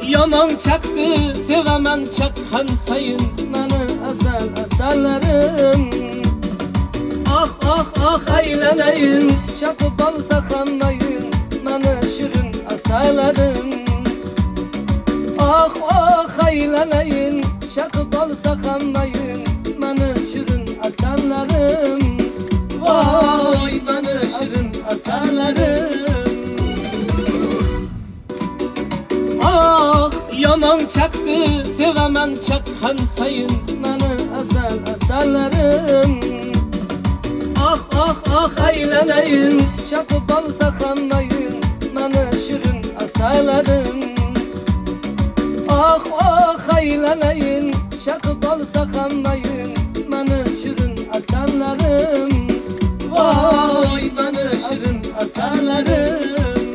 Yaman çaktı sevemen çakkan sayın beni ezel eserlerim. Ah ah ah eyleneyin çakıp alsa kanmayın beni şirin eserlerim. Ah ah eyleneyin çakıp alsa kanmayın beni şirin eserlerim. Vay beni şirin eserlerim. Ah yaman çaktı sevemen çakkan sayın beni ezel eserlerim. Ah ah ah eyleneyin çakıp alsa kanmayın beni şirin eserlerim. Ah ah eyleneyin çakıp alsa kanmayın beni şirin eserlerim. Vay beni şirin eserlerim.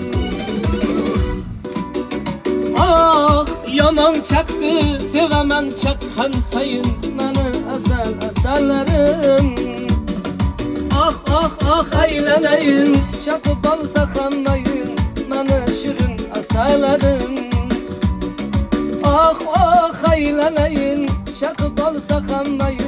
Ah yaman çaktı sevemen çakkan sayın beni ezel eserlerim. Ah ah ah eyleneyin çakıp alsa kanmayın beni şirin eserlerim. Ah ah eyleneyin çakıp alsa kanmayın